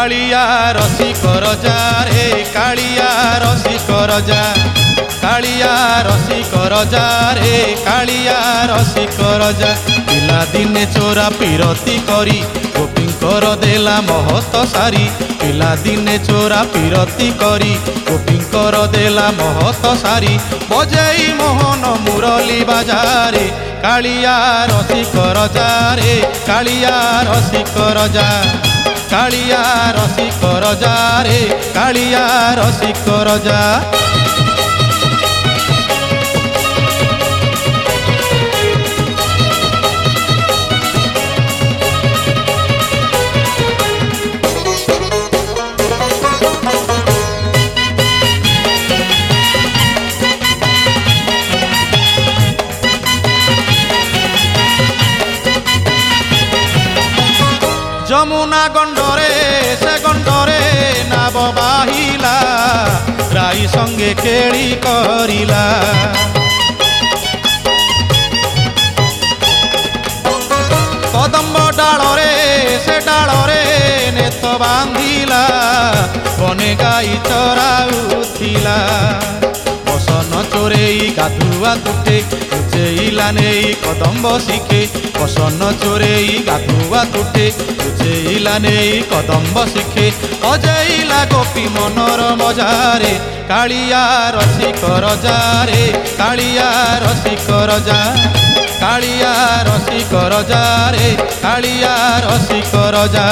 कालिया रसिक रजा रे कालिया रसिक रजा कालिया रसिक रजा रे कालिया रसिक रजा पिला दिने चोरा पीरती करी गोपींकर देला महत सारी पिला दिने चोरा पीरती करी गोपींकर देला महत सारी बजाई मोहन मुरली बाजारे कालिया रसिक रजा रे कालिया रसिक रजा कालिया रसिक रजा रे कालिया रसिक रजा যমুনা গণ্ডরে সে গণ্ডরে নাব বাহিলা রাই সঙ্গে কেড়ি করিলা কদম্ব ডালরে সে ডালরে নেত বাঁধিলা বনে গাই চরাউথিলা বসন চোরেই গাধুয়া তুটে বুঝেইলা নেই কদম্ব শিখে বসন চোরেই গাধুয়া তুটে বুঝেইলা নেই কদম্ব শিখে অজেইলা গোপী মনর মজারে কালিয়া রসিক রজা রে কালিয়া রসিক রজা কালিয়া রসিক রজা রে কালিয়া রসিক রজা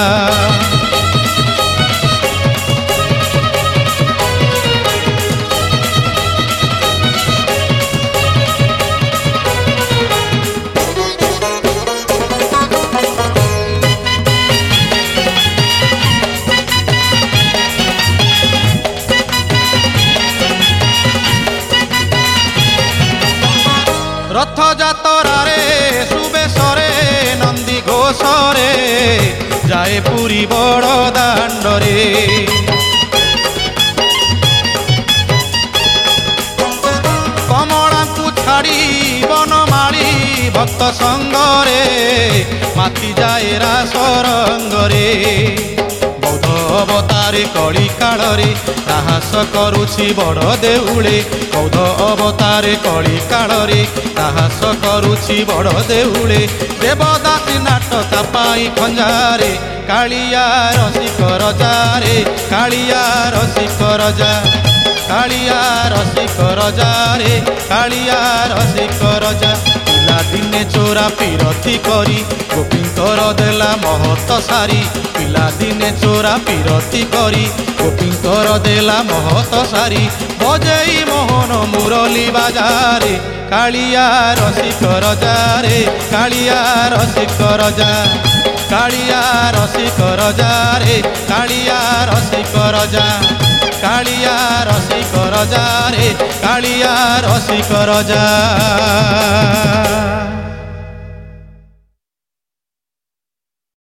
रथयात्रारे सुबेशरे नंदी घोषरे जाए पुरी बड़ दांडरे कमला को छाड़ी बनमाली भक्त संगरे माती जाए रासरंगरे बौद्ध अवतारे कली कालरे साहस करुछि बड़ देउळे बौद्ध अवतारे कली कालरे साहस करुछि बड़ देउळे देवदासी नाटक पाई खंजारे कालिया रसिक रजा रे कालिया रसिक रजा कालिया रसिक रजा रे कालिया रसिक रजा पिला दिने चोरा पीरती करी गोपींकर देला महत सारी पिला दिने चोरा पीरती करी गोपींकर देला महत सारी बजेई मोहन मुरली बाजारे कालिया रसिक रजा रे कालिया रसिक रजा कालिया रसिक रजा रे कालिया रसिक रजा कालिया रसिक रजा रे कालिया रसिक रजा।